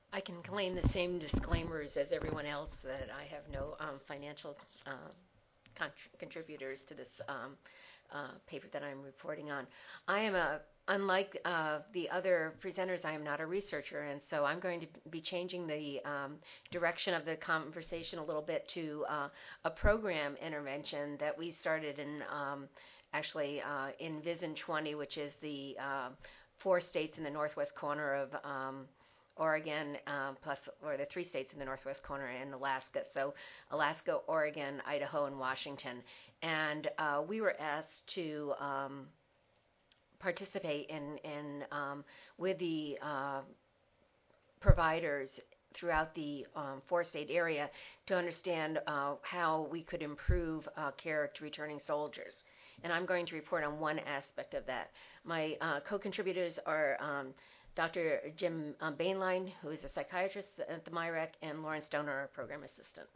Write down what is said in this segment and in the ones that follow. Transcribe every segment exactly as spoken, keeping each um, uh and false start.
I can claim the same disclaimers as everyone else that I have no um, financial uh, contr- contributors to this um, uh, paper that I'm reporting on. I am a Unlike uh, the other presenters, I am not a researcher, and so I'm going to be changing the um, direction of the conversation a little bit to uh, a program intervention that we started in um, actually uh, in Vision twenty, which is the uh, four states in the northwest corner of um, Oregon, um, plus, or the three states in the northwest corner and Alaska. So Alaska, Oregon, Idaho, and Washington. And uh, we were asked to um, participate in, in um, with the uh, providers throughout the um, four-state area to understand uh, how we could improve uh, care to returning soldiers. And I'm going to report on one aspect of that. My uh, co-contributors are um, Doctor Jim uh, Bainline, who is a psychiatrist at the M I R E C, and Lauren Stoner, our program assistant.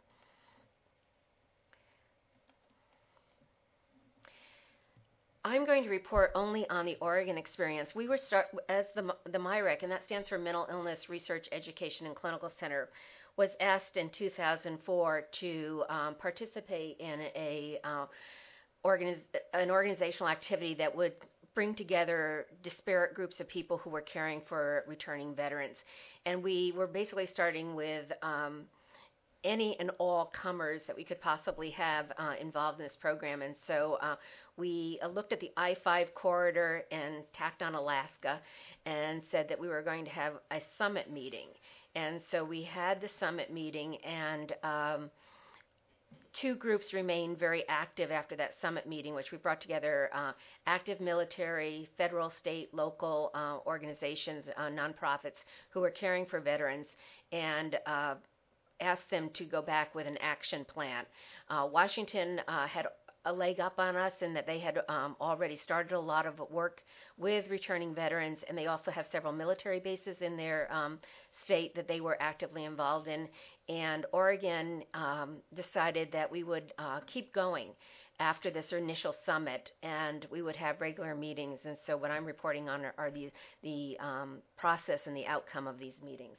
I'm going to report only on the Oregon experience. We were start as the the M I R E C, and that stands for Mental Illness Research Education and Clinical Center, was asked in two thousand four to um, participate in a uh, organiz- an organizational activity that would bring together disparate groups of people who were caring for returning veterans, and we were basically starting with um, any and all comers that we could possibly have uh, involved in this program. And so uh, we uh, looked at the I five corridor and tacked on Alaska and said that we were going to have a summit meeting. And so we had the summit meeting, and um, two groups remained very active after that summit meeting, which we brought together uh, active military, federal, state, local uh, organizations, uh, nonprofits who were caring for veterans, and uh, asked them to go back with an action plan. Uh, Washington uh, had a leg up on us in that they had um, already started a lot of work with returning veterans, and they also have several military bases in their um, state that they were actively involved in. And Oregon um, decided that we would uh, keep going after this initial summit, and we would have regular meetings. And so what I'm reporting on are, are the, the um, process and the outcome of these meetings.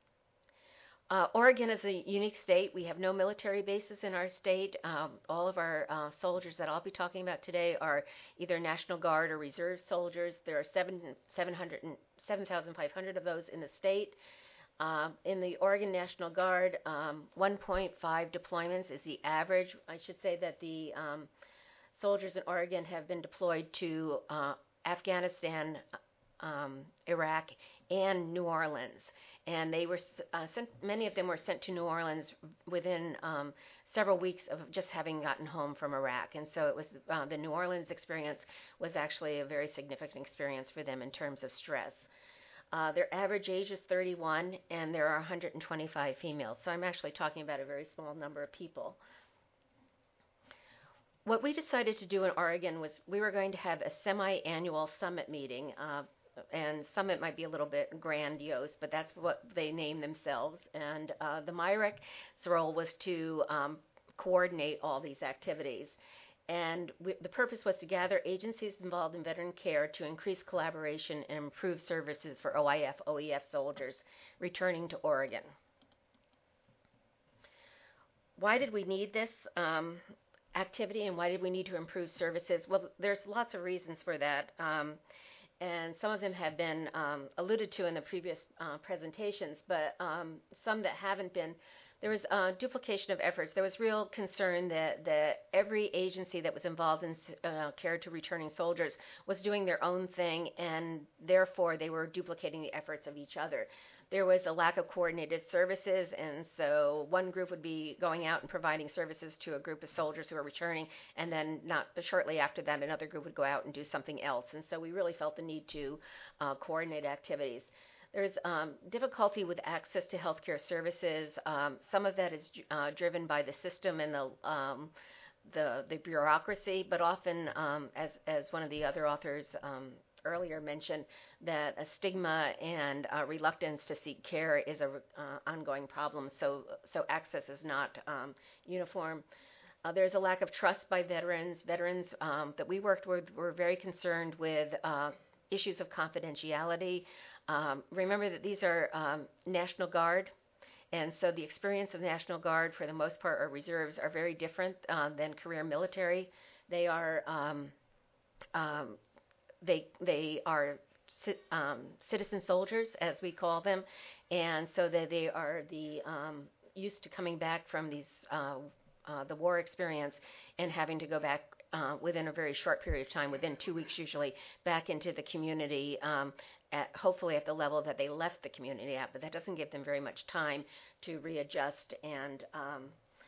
Uh, Oregon is a unique state. We have no military bases in our state. Um, all of our uh, soldiers that I'll be talking about today are either National Guard or Reserve soldiers. There are seven, seven hundred seven thousand five hundred of those in the state. Um, in the Oregon National Guard, um, one point five deployments is the average. I should say that the um, soldiers in Oregon have been deployed to uh, Afghanistan, um, Iraq, and New Orleans. And they were uh, sent. Many of them were sent to New Orleans within um, several weeks of just having gotten home from Iraq. And so it was uh, the New Orleans experience was actually a very significant experience for them in terms of stress. Uh, their average age is thirty-one, and there are one hundred twenty-five females. So I'm actually talking about a very small number of people. What we decided to do in Oregon was we were going to have a semi-annual summit meeting, uh, and summit might be a little bit grandiose, but that's what they name themselves. And uh, the M I R E C's role was to um, coordinate all these activities. And we, the purpose was to gather agencies involved in veteran care to increase collaboration and improve services for O I F, O E F soldiers returning to Oregon. Why did we need this um, activity, and why did we need to improve services? Well, there's lots of reasons for that. Um, and some of them have been um, alluded to in the previous uh, presentations, but um, some that haven't been. There was uh, duplication of efforts. There was real concern that, that every agency that was involved in uh, care to returning soldiers was doing their own thing, and therefore they were duplicating the efforts of each other. There was a lack of coordinated services, and so one group would be going out and providing services to a group of soldiers who are returning, and then not shortly after that, another group would go out and do something else. And so we really felt the need to uh, coordinate activities. There's um, difficulty with access to healthcare services. Um, some of that is uh, driven by the system and the um, the, the bureaucracy, but often, um, as as one of the other authors um, earlier mentioned, that a stigma and uh, reluctance to seek care is a uh, ongoing problem. So so access is not um, uniform. Uh, there's a lack of trust by veterans. Veterans um, that we worked with were very concerned with uh, issues of confidentiality. Um, remember that these are um, National Guard, and so the experience of National Guard, for the most part, or reserves, are very different uh, than career military. They are um, um, they they are um, citizen soldiers, as we call them, and so that they are the um, used to coming back from these uh, uh, the war experience and having to go back uh, within a very short period of time, within two weeks usually, back into the community, um, at, hopefully at the level that they left the community at, but that doesn't give them very much time to readjust, and um,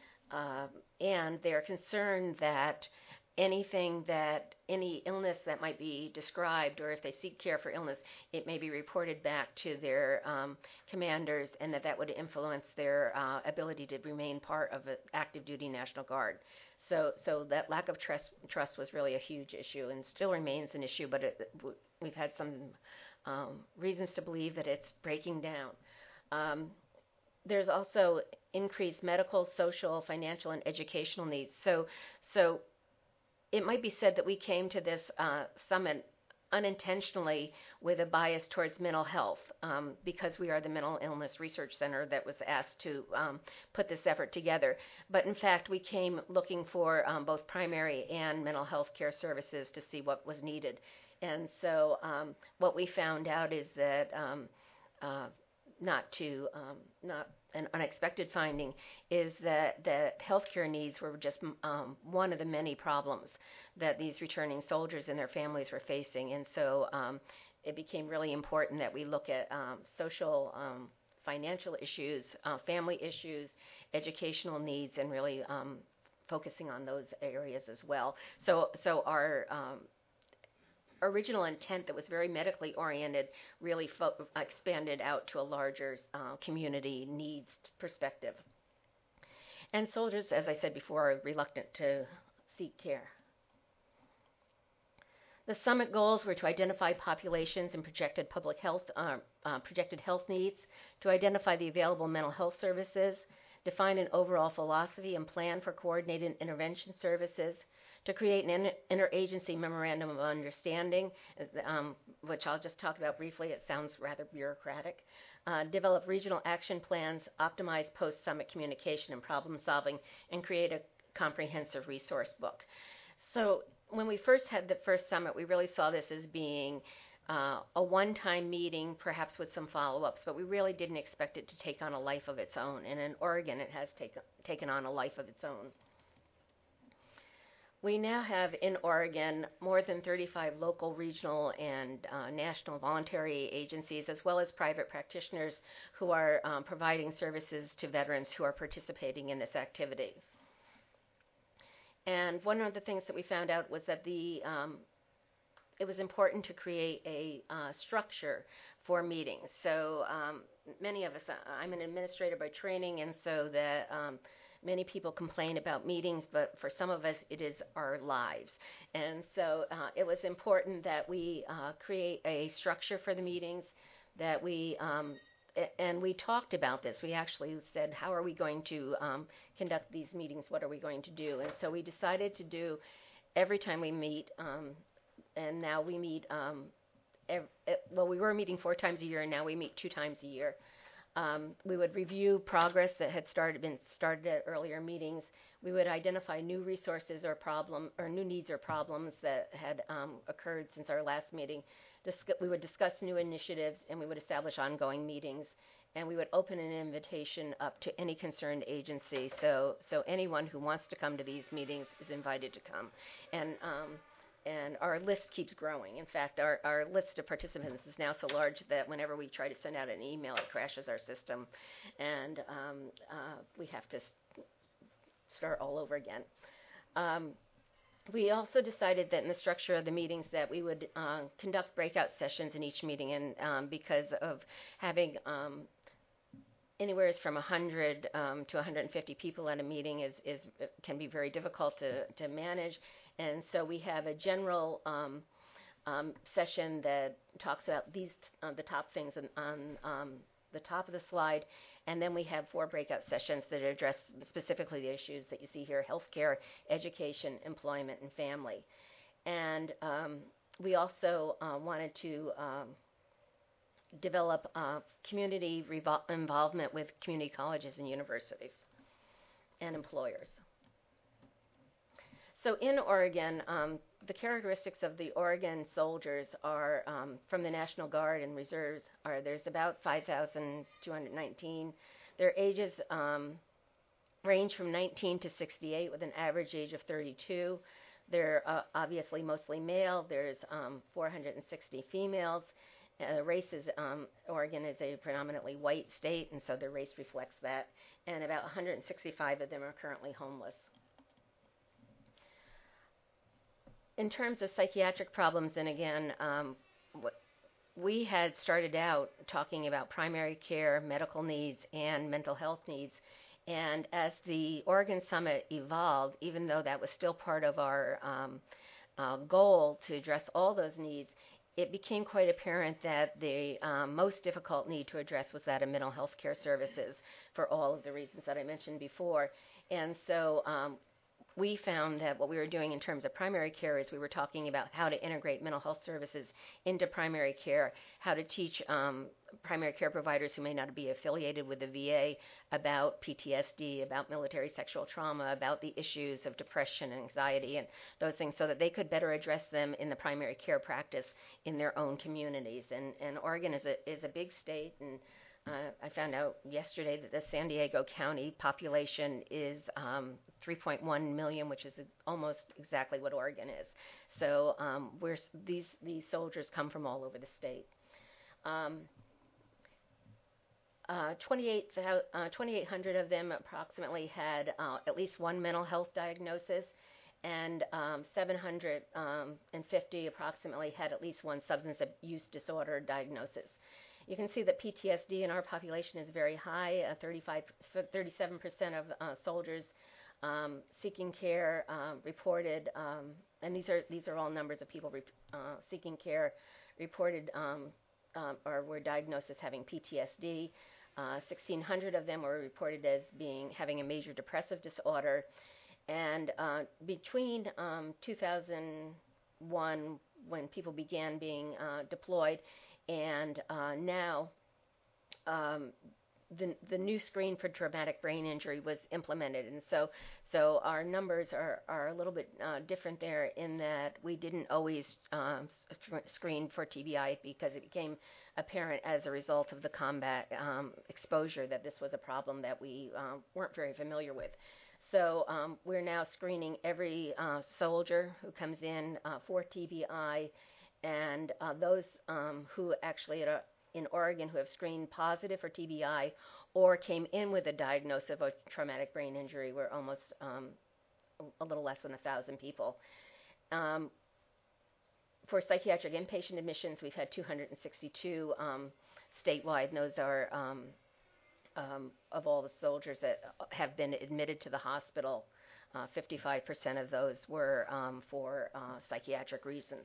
uh, and they're concerned that anything that, any illness that might be described, or if they seek care for illness, it may be reported back to their um, commanders, and that that would influence their uh, ability to remain part of an active duty National Guard. So, so that lack of trust, trust was really a huge issue, and still remains an issue, but it, we've had some um, reasons to believe that it's breaking down. Um, there's also increased medical, social, financial, and educational needs. So, so it might be said that we came to this uh, summit unintentionally with a bias towards mental health, um, because we are the Mental Illness Research Center that was asked to um, put this effort together. But in fact, we came looking for um, both primary and mental health care services to see what was needed. And so um, what we found out is that um, uh, not to um, not an unexpected finding is that that healthcare needs were just um, one of the many problems that these returning soldiers and their families were facing, and so um, it became really important that we look at um, social, um, financial issues, uh, family issues, educational needs, and really um, focusing on those areas as well. So, so our um, original intent that was very medically oriented really fo- expanded out to a larger uh, community needs perspective. And soldiers, as I said before, are reluctant to seek care. The summit goals were to identify populations and projected public health, uh, uh, projected health needs, to identify the available mental health services, define an overall philosophy and plan for coordinated intervention services, to create an interagency memorandum of understanding, um, which I'll just talk about briefly. It sounds rather bureaucratic. Uh, develop regional action plans, optimize post-summit communication and problem solving, and create a comprehensive resource book. So when we first had the first summit, we really saw this as being uh, a one-time meeting, perhaps with some follow-ups, but we really didn't expect it to take on a life of its own. And in Oregon, it has taken taken on a life of its own. We now have in Oregon more than thirty-five local, regional, and uh, national voluntary agencies, as well as private practitioners who are um, providing services to veterans who are participating in this activity. And one of the things that we found out was that the um, it was important to create a uh, structure for meetings. So um, many of us, I'm an administrator by training, and so that um, many people complain about meetings, but for some of us, it is our lives. And so uh, it was important that we uh, create a structure for the meetings, that we, um, and we talked about this. We actually said, how are we going to um, conduct these meetings? What are we going to do? And so we decided to do, every time we meet, um, and now we meet, um, every, well, we were meeting four times a year, and now we meet two times a year. Um, we would review progress that had started been started at earlier meetings. We would identify new resources or problem or new needs or problems that had um, occurred since our last meeting. Discuss, we would discuss new initiatives, and we would establish ongoing meetings. And we would open an invitation up to any concerned agency. So, so anyone who wants to come to these meetings is invited to come. And um, And our list keeps growing. In fact, our, our list of participants is now so large that whenever we try to send out an email, it crashes our system, and um, uh, we have to start all over again. Um, we also decided that in the structure of the meetings that we would uh, conduct breakout sessions in each meeting, and um, because of having um, anywhere from one hundred um, to one hundred fifty people at a meeting is, is can be very difficult to, to manage. And so we have a general um, um, session that talks about these uh, the top things on, on um, the top of the slide, and then we have four breakout sessions that address specifically the issues that you see here: healthcare, education, employment, and family. And um, we also uh, wanted to um, develop uh, community revol- involvement with community colleges and universities and employers. So in Oregon, um, the characteristics of the Oregon soldiers are um, from the National Guard and Reserves are there's about five thousand two hundred nineteen. Their ages um, range from nineteen to sixty-eight with an average age of thirty-two. They're uh, obviously mostly male. There's um, four hundred sixty females. Uh, race is, um, Oregon is a predominantly white state, and so their race reflects that. And about one hundred sixty-five of them are currently homeless. In terms of psychiatric problems, and again, um, we had started out talking about primary care, medical needs, and mental health needs. And as the Oregon Summit evolved, even though that was still part of our um, uh, goal to address all those needs, it became quite apparent that the um, most difficult need to address was that of mental health care services for all of the reasons that I mentioned before. And so um, we found that what we were doing in terms of primary care is we were talking about how to integrate mental health services into primary care, how to teach um, primary care providers who may not be affiliated with the V A about P T S D, about military sexual trauma, about the issues of depression and anxiety and those things so that they could better address them in the primary care practice in their own communities. And, and Oregon is a, is a big state, and Uh, I found out yesterday that the San Diego County population is um, three point one million, which is almost exactly what Oregon is. So um, we're, these these soldiers come from all over the state. Um, uh, twenty-eight hundred of them approximately had uh, at least one mental health diagnosis, and um, seven hundred fifty approximately had at least one substance use disorder diagnosis. You can see that P T S D in our population is very high. Uh, thirty-five, thirty-seven percent of uh, soldiers um, seeking care um, reported, um, and these are these are all numbers of people re- uh, seeking care reported um, um, or were diagnosed as having P T S D. Uh, sixteen hundred of them were reported as being having a major depressive disorder, and uh, between um, two thousand one, when people began being uh, deployed, and uh, now um, the the new screen for traumatic brain injury was implemented, and so so our numbers are, are a little bit uh, different there in that we didn't always um, screen for T B I because it became apparent as a result of the combat um, exposure that this was a problem that we um, weren't very familiar with. So um, we're now screening every uh, soldier who comes in uh, for T B I. And uh, those um, who actually are in Oregon who have screened positive for T B I or came in with a diagnosis of a traumatic brain injury were almost um, a little less than one thousand people. Um, for psychiatric inpatient admissions, we've had two hundred sixty-two um, statewide, and those are um, um, of all the soldiers that have been admitted to the hospital. Uh, fifty-five percent of those were um, for uh, psychiatric reasons.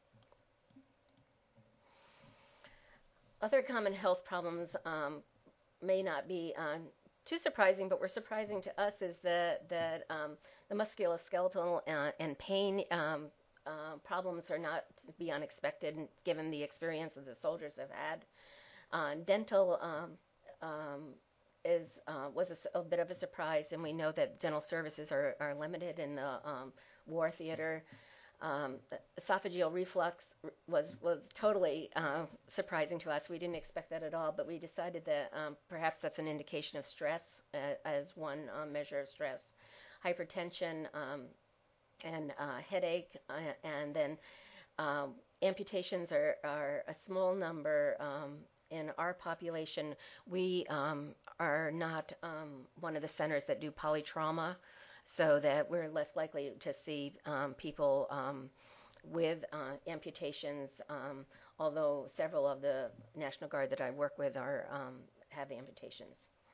Other common health problems um, may not be um, too surprising, but were surprising to us is that, that um, the musculoskeletal uh, and pain um, uh, problems are not to be unexpected given the experience that the soldiers have had. Uh, dental um, um, is uh, was a, a bit of a surprise, and we know that dental services are, are limited in the um, war theater. Um, esophageal reflux was was totally uh, surprising to us. We didn't expect that at all, but we decided that um, perhaps that's an indication of stress uh, as one uh, measure of stress. Hypertension um, and uh, headache, uh, and then um, amputations are, are a small number um, in our population. We um, are not um, one of the centers that do polytrauma, so that we're less likely to see um, people um, with uh, amputations, um, although several of the National Guard that I work with are um, have amputations.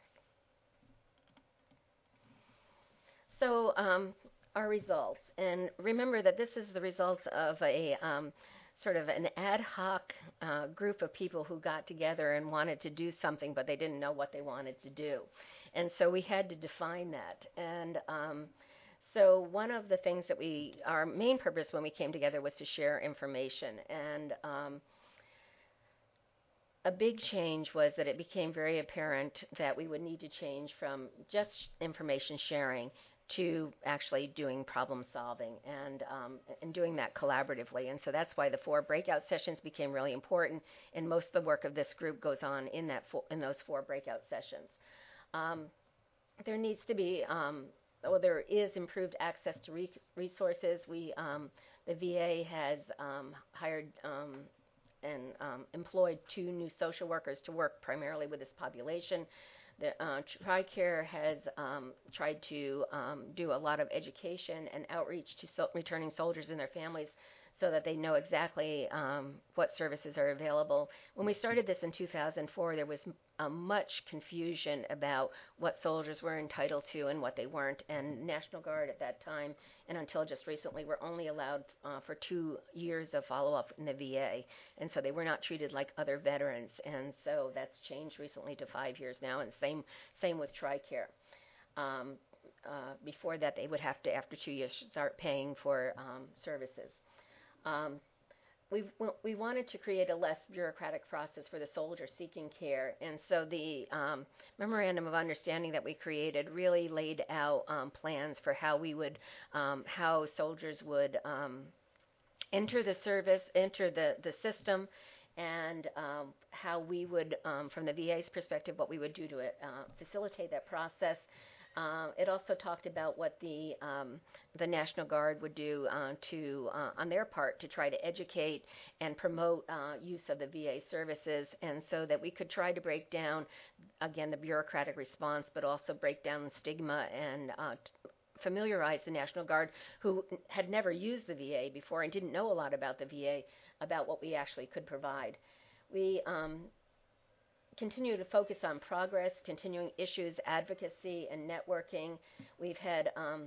So um, our results, and remember that this is the results of a um, sort of an ad hoc uh, group of people who got together and wanted to do something, but they didn't know what they wanted to do. And so we had to define that. And um, so one of the things that we, our main purpose when we came together was to share information. And um, a big change was that it became very apparent that we would need to change from just information sharing to actually doing problem solving and um, and doing that collaboratively. And so that's why the four breakout sessions became really important. And most of the work of this group goes on in that four, in those four breakout sessions. Um, there needs to be um, well, there is improved access to re- resources. We um, the V A has um, hired um, and um, employed two new social workers to work primarily with this population. The uh, TRICARE has um, tried to um, do a lot of education and outreach to so- returning soldiers and their families so that they know exactly um, what services are available. When we started this in two thousand four, there was uh, much confusion about what soldiers were entitled to and what they weren't, and National Guard at that time and until just recently were only allowed uh, for two years of follow-up in the V A, and so they were not treated like other veterans, and so that's changed recently to five years now, and same same with TRICARE. Um, uh, before that, they would have to, after two years, start paying for um, services. Um, we, we wanted to create a less bureaucratic process for the soldier seeking care, and so the um, memorandum of understanding that we created really laid out um, plans for how we would, um, how soldiers would um, enter the service, enter the, the system, and um, how we would, um, from the V A's perspective, what we would do to uh, facilitate that process. Uh, it also talked about what the um, the National Guard would do uh, to, uh, on their part, to try to educate and promote uh, use of the V A services, and so that we could try to break down, again, the bureaucratic response, but also break down the stigma and uh, t- familiarize the National Guard, who had never used the V A before and didn't know a lot about the V A, about what we actually could provide. We um, continue to focus on progress, continuing issues, advocacy, and networking. We've had, um,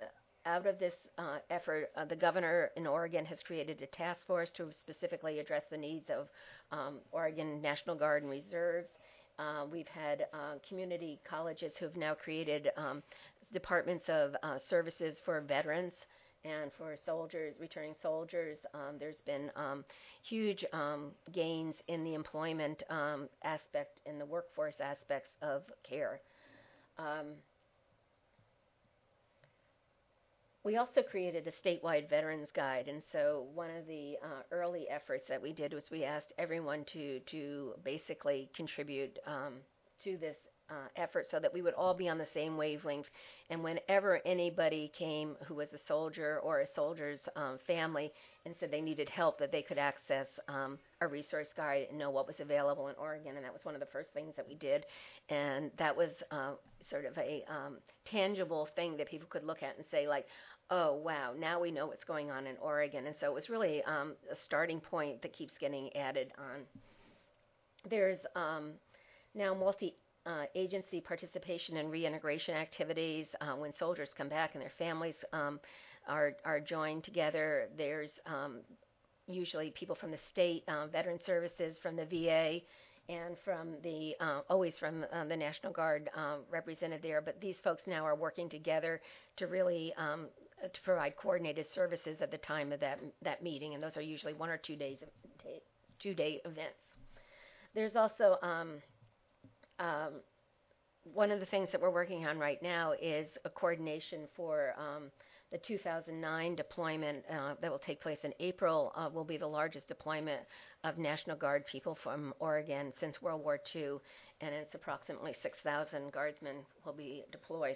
out of this uh, effort, uh, the governor in Oregon has created a task force to specifically address the needs of um, Oregon National Guard and Reserves. Uh, we've had uh, community colleges who have now created um, departments of uh, services for veterans and for soldiers, returning soldiers. Um, there's been um, huge um, gains in the employment um, aspect, in the workforce aspects of care. Um, we also created a statewide veterans guide, and so one of the uh, early efforts that we did was we asked everyone to to basically contribute um, to this uh, effort so that we would all be on the same wavelength, and whenever anybody came who was a soldier or a soldier's um, family and said they needed help, that they could access um, a resource guide and know what was available in Oregon, and that was one of the first things that we did, and that was uh, sort of a um, tangible thing that people could look at and say, like, oh, wow, now we know what's going on in Oregon. And so it was really um, a starting point that keeps getting added on. There's um, now multi uh, agency participation in reintegration activities uh, when soldiers come back and their families um, are, are joined together. There's um, usually people from the state, uh, Veteran Services, from the V A, and from the, uh, always from uh, the National Guard uh, represented there. But these folks now are working together to really um, to provide coordinated services at the time of that that meeting, and those are usually one or two days, two day events. There's also um, um, one of the things that we're working on right now is a coordination for um, the two thousand nine deployment uh, that will take place in April. Uh, will be the largest deployment of National Guard people from Oregon since World War Two, and it's approximately six thousand Guardsmen will be deployed.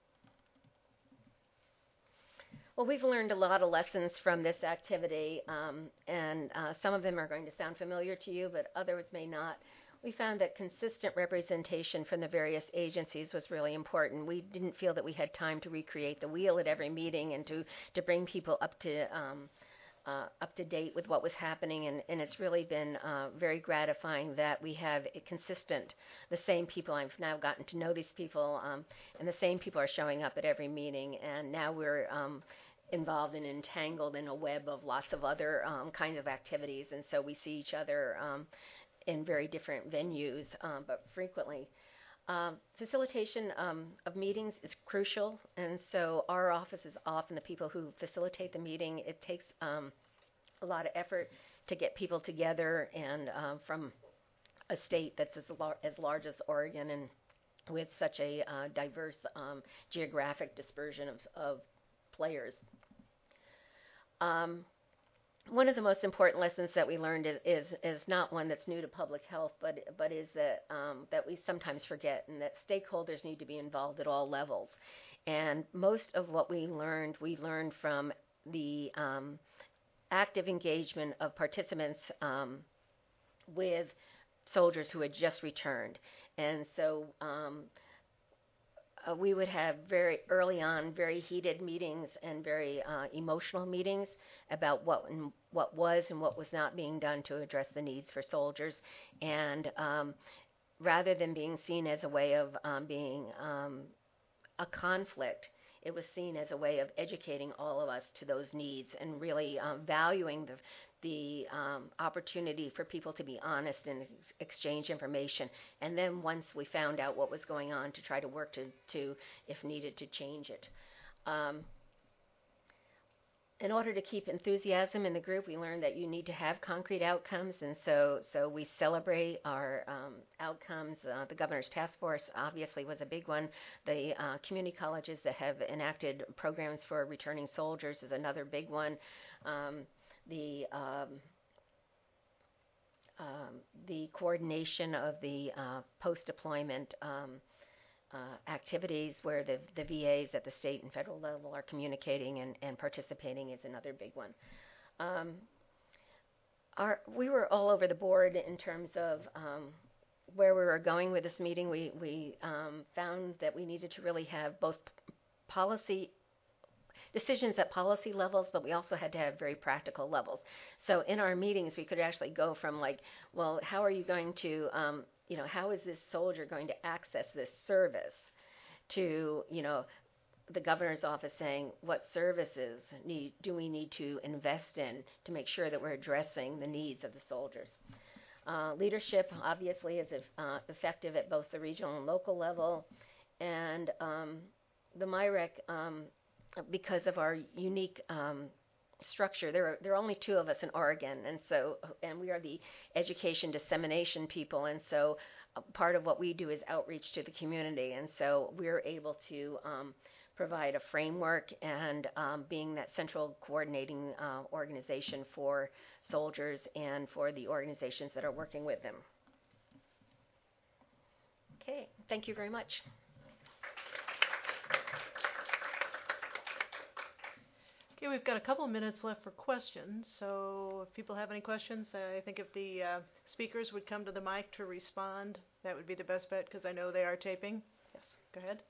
Well, we've learned a lot of lessons from this activity, um, and uh, some of them are going to sound familiar to you, but others may not. We found that consistent representation from the various agencies was really important. We didn't feel that we had time to recreate the wheel at every meeting and to, to bring people up to um, uh, up to date with what was happening, and, and it's really been uh, very gratifying that we have a consistent, the same people. I've now gotten to know these people, um, and the same people are showing up at every meeting, and now we're um, involved and entangled in a web of lots of other um, kinds of activities, and so we see each other um, in very different venues, um, but frequently. Um, facilitation um, of meetings is crucial, and so our office is often the people who facilitate the meeting. It takes um, a lot of effort to get people together, and um, from a state that's as, lar- as large as Oregon and with such a uh, diverse um, geographic dispersion of, of players. Um, one of the most important lessons that we learned is, is, is not one that's new to public health, but but is that um, that we sometimes forget, and that stakeholders need to be involved at all levels. And most of what we learned, we learned from the um, active engagement of participants um, with soldiers who had just returned. And so um, uh, we would have very early on very heated meetings and very uh, emotional meetings about what and what was and what was not being done to address the needs for soldiers. And um, rather than being seen as a way of um, being um, a conflict, it was seen as a way of educating all of us to those needs and really um, valuing the the um, opportunity for people to be honest and ex- exchange information. And then once we found out what was going on, to try to work to, to if needed, to change it. Um, in order to keep enthusiasm in the group, we learned that you need to have concrete outcomes, and so so we celebrate our um, outcomes. Uh, the Governor's Task Force obviously was a big one. The uh, community colleges that have enacted programs for returning soldiers is another big one. Um, the um, um, the coordination of the uh, post-deployment um, uh, activities where the, the V As at the state and federal level are communicating and, and participating is another big one. Um, our, we were all over the board in terms of um, where we were going with this meeting. We, we um, found that we needed to really have both policy decisions at policy levels, but we also had to have very practical levels. So in our meetings, we could actually go from like, well, how are you going to um, you know, how is this soldier going to access this service, to, you know, the governor's office saying, what services need, do we need to invest in to make sure that we're addressing the needs of the soldiers. Uh, leadership, obviously, is uh, effective at both the regional and local level. And um, the M I R E C, um, because of our unique um, structure. There are there are only two of us in Oregon, and so and we are the education dissemination people, and so uh, part of what we do is outreach to the community, and so we're able to um, provide a framework and um, being that central coordinating uh, organization for soldiers and for the organizations that are working with them. Okay, thank you very much. Okay, we've got a couple of minutes left for questions, so if people have any questions, uh, I think if the uh, speakers would come to the mic to respond, that would be the best bet, because I know they are taping. Yes, go ahead.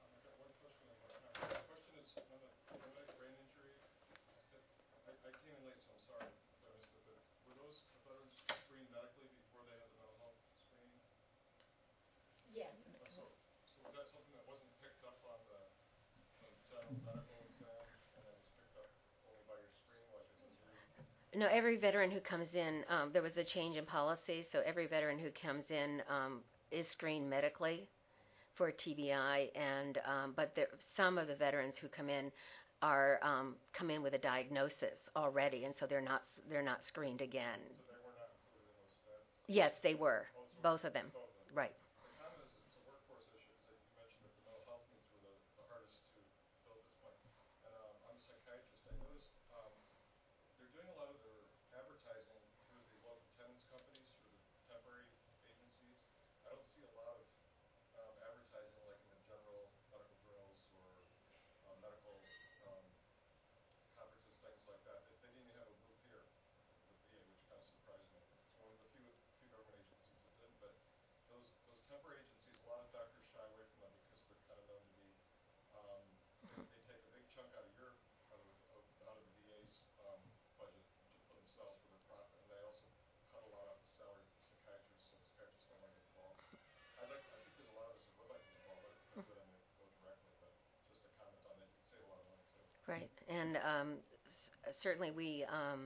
Yes. So, so was that something that wasn't picked up on the, the general medical exam, and it was picked up only by your screen, like it's a new? No, every veteran who comes in, um, there was a change in policy, so every veteran who comes in um, is screened medically for T B I, and um, but there, some of the veterans who come in are um, come in with a diagnosis already, and so they're not they're not screened again. So they were not included in those stats? Yes, they were, Also, both of them, both of them. right. The comment is it's a workforce issue, because you mentioned that the mental health needs were the, the hardest to fill at this point. And um, I'm a psychiatrist. I noticed um, they're doing a lot of their advertising through the local tenants companies, through the temporary agencies. I don't see a lot of um, advertising like in the general medical journals or uh, medical um, conferences, things like that. They, they didn't even have a booth here at the V A, which kind of surprised me. It's one of the few few government agencies that didn't. But those those temporary agencies, a lot of doctors shy away from them because they're kind of known to be um, they, they take a big chunk out of your out of, of, out of the V A's um, budget for themselves for their profit, and they also cut a lot off the salary of the psychiatrists, so psychiatrists don't want to get involved. I'd like, I think there's a lot of us that would like to get involved, but if we could, I mean, go directly, but just a comment on that, you could save a lot of money too. Right, and um, s- certainly we. Um,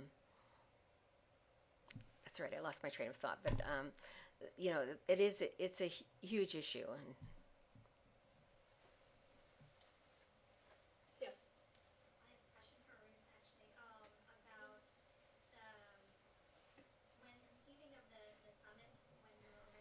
that's right. I lost my train of thought, but um, you know, it is. It's a huge issue, and. Yes. I have a question for Ruth, actually, um, about the, when conceiving of the, the summit, when you were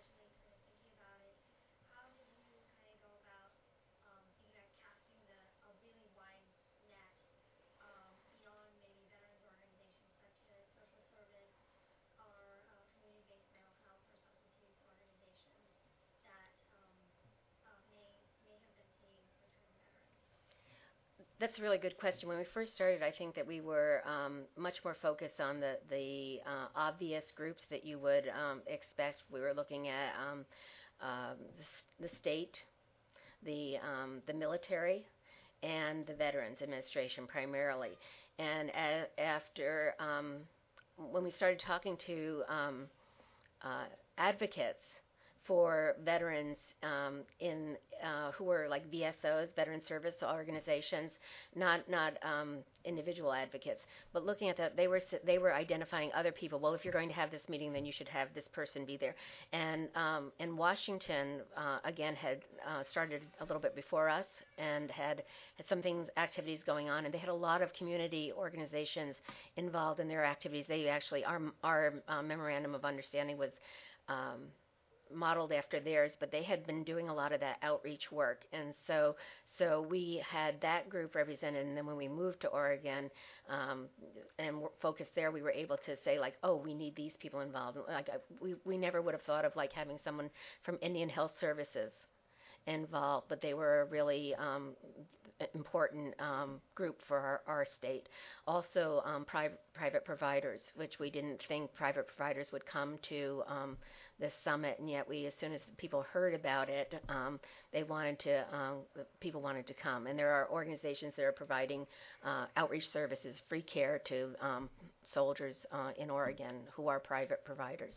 That's a really good question. When we first started, I think that we were um, much more focused on the the uh, obvious groups that you would um, expect. We were looking at um, um, the, the state, the um, the military, and the Veterans Administration primarily. And a- after um, when we started talking to um, uh, advocates for veterans um, in uh, who were like V S Os, veteran service organizations, not not um, individual advocates, but looking at that, they were they were identifying other people. Well, if you're going to have this meeting, then you should have this person be there. And um, and Washington uh, again had uh, started a little bit before us and had had some things activities going on, and they had a lot of community organizations involved in their activities. They actually our our uh, memorandum of understanding was. Um, modeled after theirs, but they had been doing a lot of that outreach work, and so so we had that group represented. And then when we moved to Oregon um, and focused there, we were able to say like, oh, we need these people involved. Like we we never would have thought of like having someone from Indian Health Services involved, but they were a really um, important um, group for our, our state. Also, um, private private providers, which we didn't think private providers would come to um, this summit, and yet we, as soon as people heard about it, um, they wanted to. Um, people wanted to come, and there are organizations that are providing uh, outreach services, free care to um, soldiers uh, in Oregon who are private providers.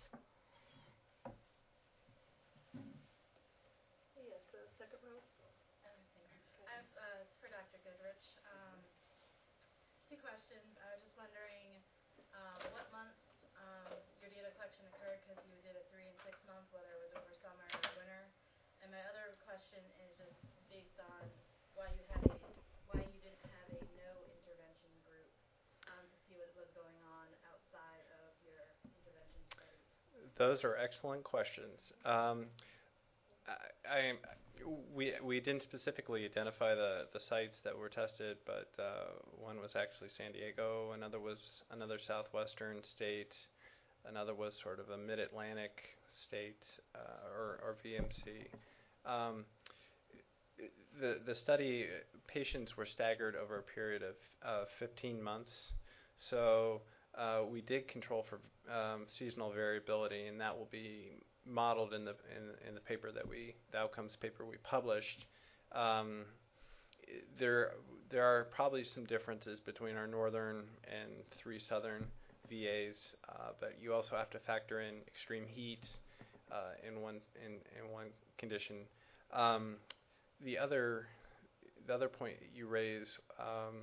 Yes, the second row. I have, uh, it's for Doctor Goodrich. Um, two questions. I was just wondering um, what months um, your data collection occurred, because you did it three and six months, whether it was over summer or winter. And my other question is just based on why you had a why you didn't have a no intervention group um, to see what was going on outside of your intervention study. Those are excellent questions. Um, I, I we we didn't specifically identify the, the sites that were tested, but uh, one was actually San Diego, another was another southwestern state, another was sort of a mid-Atlantic state uh, or, or V M C. Um, the the study patients were staggered over a period of uh, fifteen months, so uh, we did control for um, seasonal variability, and that will be modeled in the in, in the paper that we the outcomes paper we published. Um, there there are probably some differences between our northern and three southern V As, uh, but you also have to factor in extreme heat uh, in one in, in one condition. Um, the other the other point you raise um,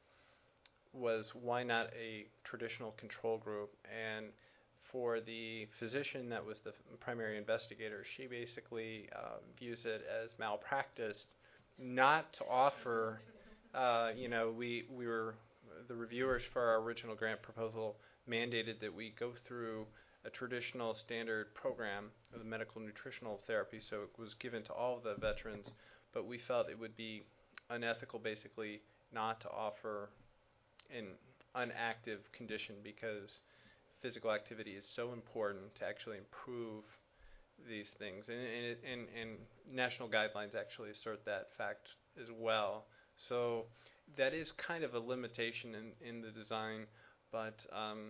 was why not a traditional control group. And for the physician that was the primary investigator, she basically uh, views it as malpractice not to offer, uh, you know, we, we were, the reviewers for our original grant proposal mandated that we go through a traditional standard program of the medical nutritional therapy, so it was given to all of the veterans, but we felt it would be unethical basically not to offer an unactive condition, because physical activity is so important to actually improve these things, and, and, and, and national guidelines actually assert that fact as well. So that is kind of a limitation in, in the design, but um,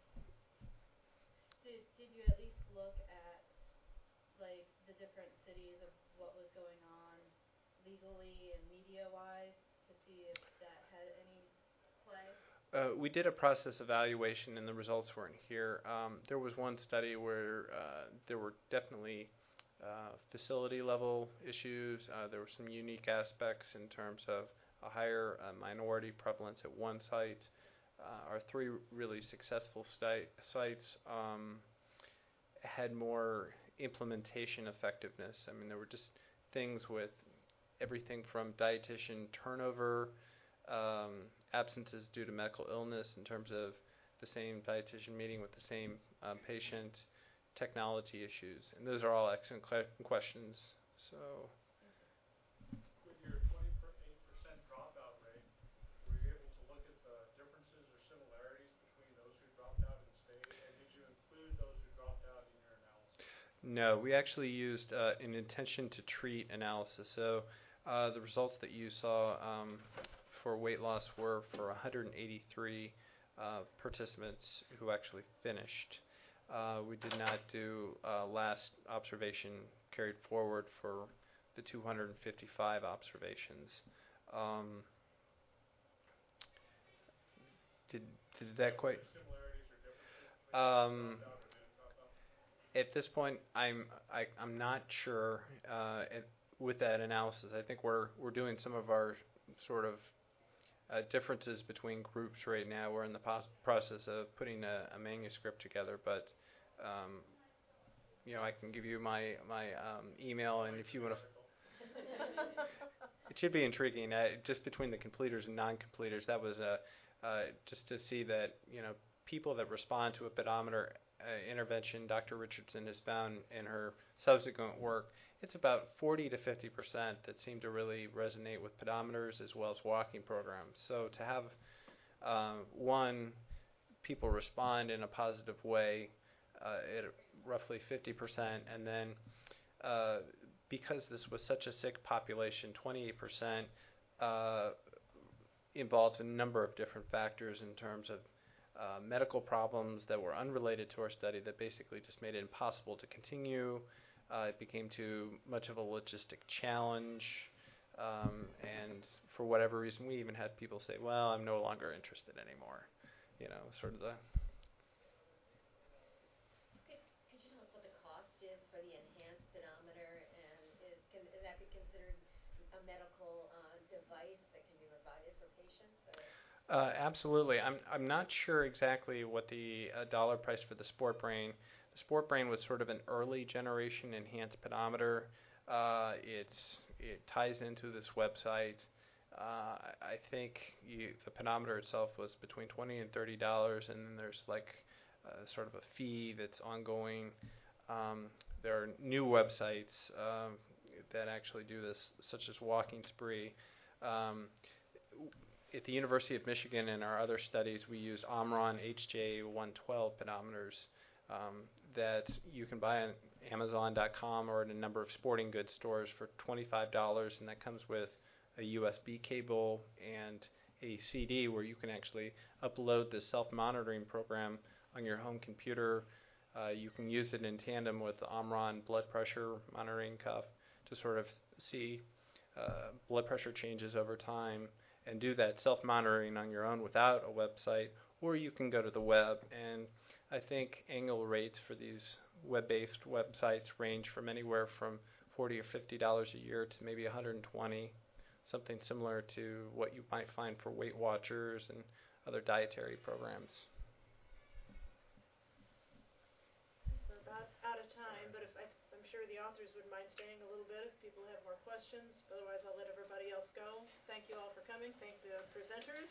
Did did you at least look at like the different cities of what was going on legally and media wise to see if that had any play? Uh, we did a process evaluation, and the results weren't here. Um, there was one study where uh, there were definitely uh, facility level issues. Uh, there were some unique aspects in terms of a higher uh, minority prevalence at one site. Uh, our three really successful sti- sites um, had more implementation effectiveness. I mean, there were just things with everything from dietitian turnover, um, absences due to medical illness in terms of the same dietitian meeting with the same um, patient, technology issues, and those are all excellent cl- questions. So, With your twenty-eight percent dropout rate, were you able to look at the differences or similarities between those who dropped out and stayed, and did you include those who dropped out in your analysis? no, we actually used uh, an intention to treat analysis. So, uh, the results that you saw um, for weight loss were for one hundred eighty-three uh, participants who actually finished. Uh, we did not do uh, last observation carried forward for the two hundred fifty-five observations. Um, did did that quite? Um, at this point, I'm I, I'm not sure. Uh, at, with that analysis, I think we're we're doing some of our sort of uh, differences between groups right now. We're in the pos- process of putting a, a manuscript together, but um, you know, I can give you my my um, email, and if you want to. It should be intriguing, uh, just between the completers and non-completers. That was uh, uh, just to see that, you know, people that respond to a pedometer uh, intervention, Doctor Richardson has found in her subsequent work, it's about forty to fifty percent that seem to really resonate with pedometers as well as walking programs. So to have, uh, one, people respond in a positive way uh, at roughly fifty percent, and then uh, because this was such a sick population, twenty-eight percent uh, involves a number of different factors in terms of uh, medical problems that were unrelated to our study that basically just made it impossible to continue. Uh, it became too much of a logistic challenge, um, and for whatever reason, we even had people say, well, I'm no longer interested anymore. You know, sort of the... Could, could you tell us what the cost is for the enhanced pedometer, and is, can is that be considered a medical uh, device that can be provided for patients? Or? Uh, absolutely. I'm I'm not sure exactly what the uh, dollar price for the Sport Brain. The Sport Brain was sort of an early generation enhanced pedometer. Uh, it's it ties into this website. Uh, I think you, the pedometer itself was between twenty and thirty dollars, and then there's like uh, sort of a fee that's ongoing. Um, there are new websites um, that actually do this, such as Walking Spree. Um, At the University of Michigan and our other studies, we use Omron H J one twelve pedometers um, that you can buy on Amazon dot com or at a number of sporting goods stores for twenty-five dollars, and that comes with a U S B cable and a C D where you can actually upload this self-monitoring program on your home computer. Uh, you can use it in tandem with the Omron blood pressure monitoring cuff to sort of see uh, blood pressure changes over time, and do that self-monitoring on your own without a website, or you can go to the web. And I think annual rates for these web-based websites range from anywhere from forty or fifty dollars a year to maybe one hundred twenty, something similar to what you might find for Weight Watchers and other dietary programs. We're about out of time, but if I, I'm sure the authors wouldn't mind staying a little bit if people have more questions. Otherwise, I'll let everybody else go. Thank you all for coming. Thank the presenters.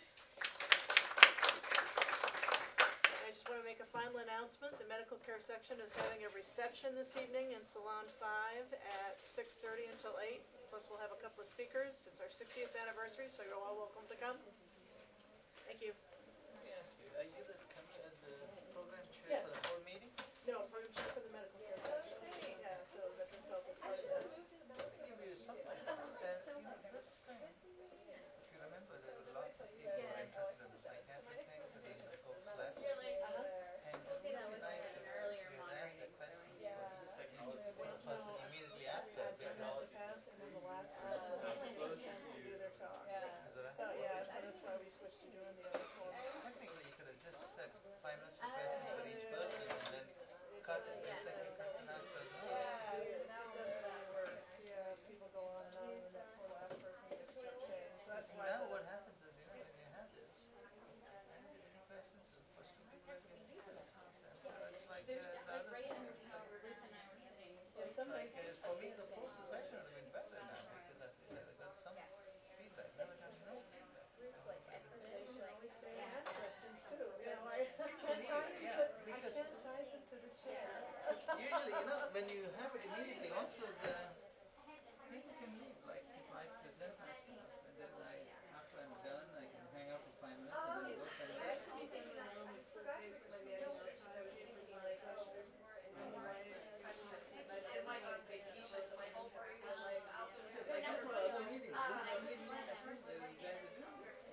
I just want to make a final announcement. The medical care section is having a reception this evening in Salon five at six thirty until eight. Plus, we'll have a couple of speakers. It's our sixtieth anniversary, so you're all welcome to come. Thank you. Let me ask you, are you the, com- uh, the program chair Yes. for the whole meeting? No, program chair for the medical care section. Okay. Yeah, so Veterans Health is part of that. Let me give you something. Uh, you know, this thing, if you remember, there were lots of people who were interested in the psychiatric things, and then the folks left. Uh-huh. And it would be nice if we ran the questions for this technique for the person immediately after. I've done that in the Because past, and then the last person didn't get a chance to do their talk. is that So, yeah, so that's why we switched to doing the other format. technically you could have just said five minutes for questions for each person, and then cut it just like you cut the last person. It doesn't really work. Yeah, people go on and on, and that poor last person gets stuck saying, so that's why. Now what happens is, you know, when you have this, any questions, the first two people that get the first answer. So it's like uh, the other thing. Yeah, sometimes. Like uh, for me, the first session would have been better now because I feel like I got some feedback. Now I got no feedback. Yeah, you can always say and ask questions too, you know, I can't tie them to, I can't tie them to the chair. Usually, you know, when you have it immediately, also the people can leave. Like if I present myself, and then I, after I'm done, I can hang out for five minutes and then go somewhere. I have to keep them in a room for maybe, maybe I can archive it for my session. And then my, it might not be a Because I do it for other meetings. This is the only meeting I've seen that you guys are doing this.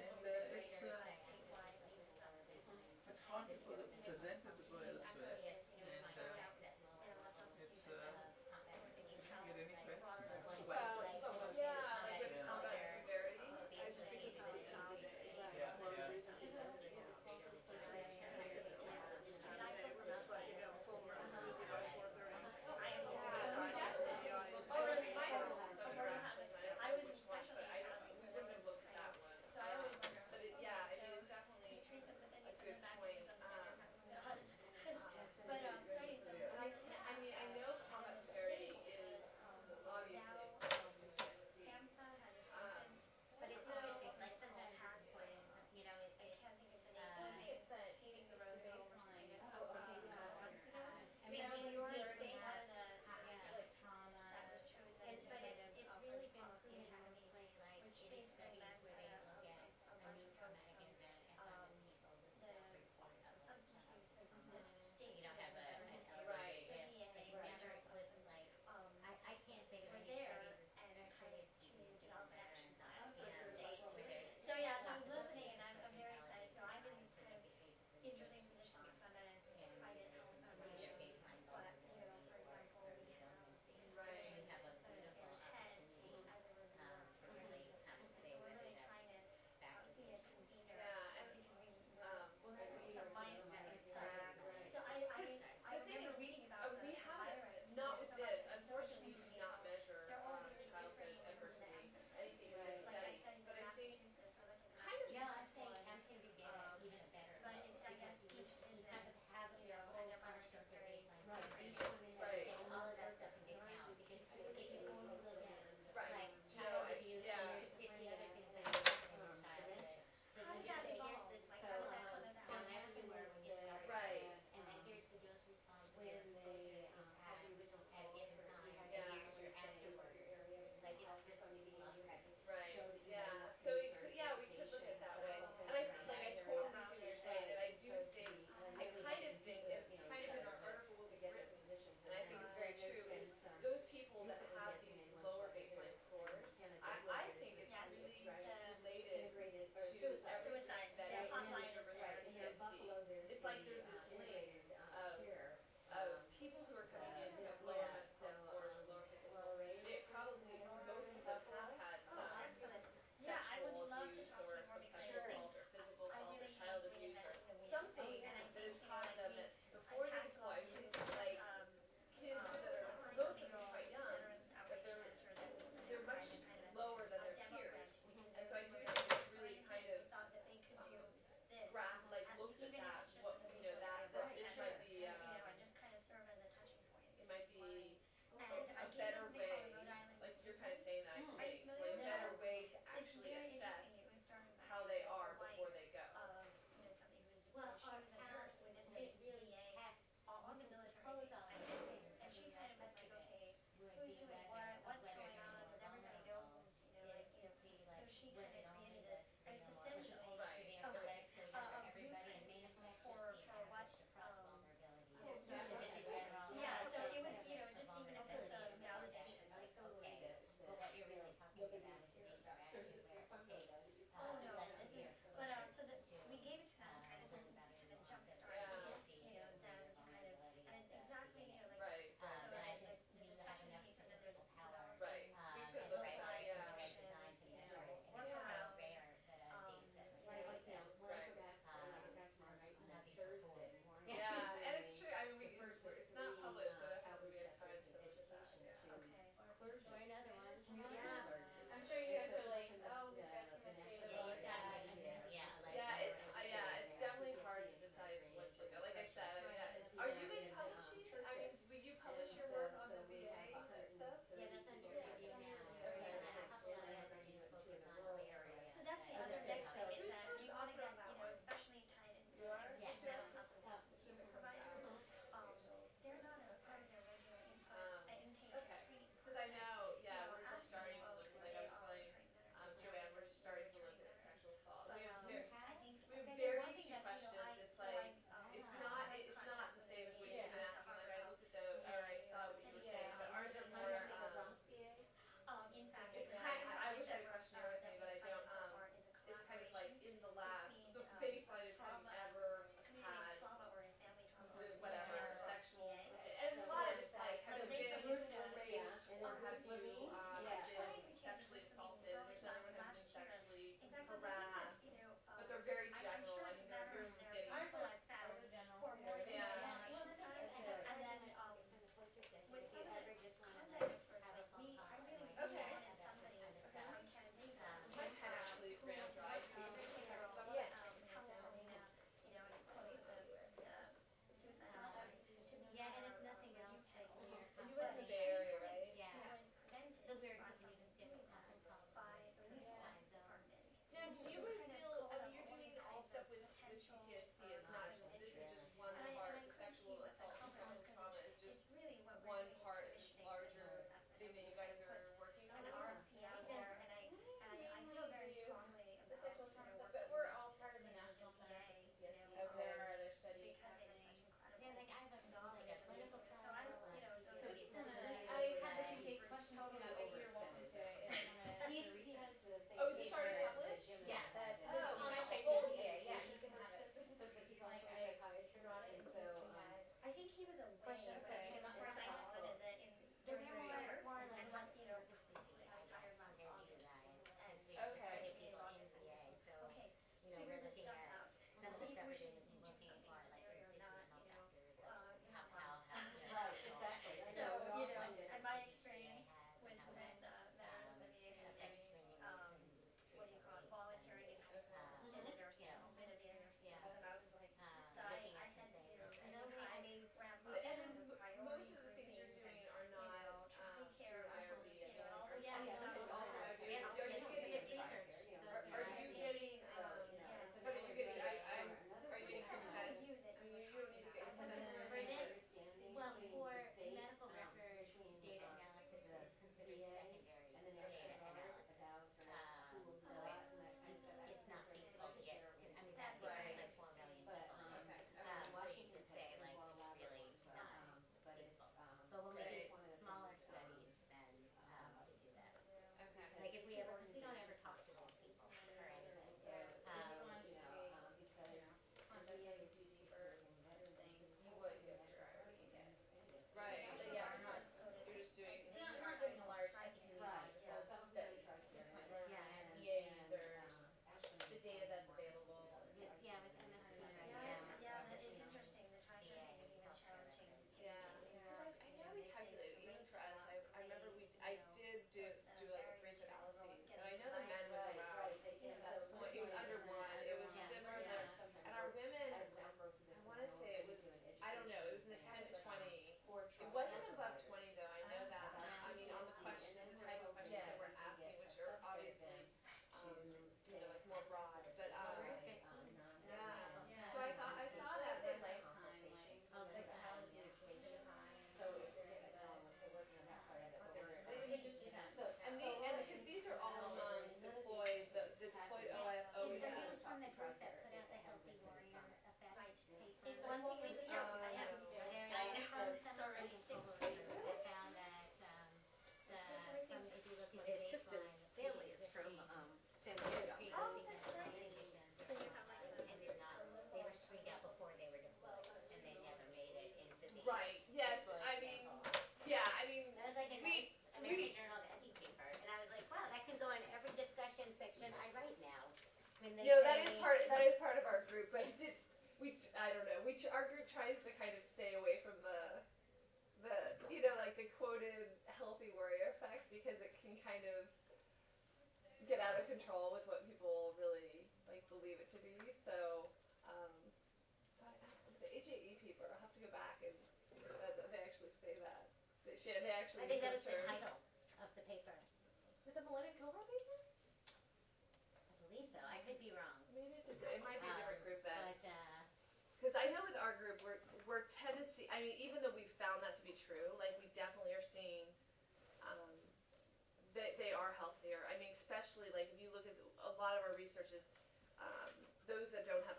Can they You know, that is say- part that is part of our group, but did, we I don't know. We our group tries to kind of stay away from the the you know like the quoted healthy warrior effect because it can kind of get out of control with what people really like believe it to be. So, um, so I, the A J E people, I'll have to go back and uh, they actually say that. They, sh- they actually. I think that was the term. title of the paper. Was it Millennium Cohort paper? I believe so. I could be wrong. Maybe it's a, it might be a different Um, group then. But, uh, Because I know with our group, we're we're tendency. I mean, even though we've found that to be true, like we definitely are seeing, um, they they are healthier. I mean, especially like if you look at a lot of our research is, um, those that don't have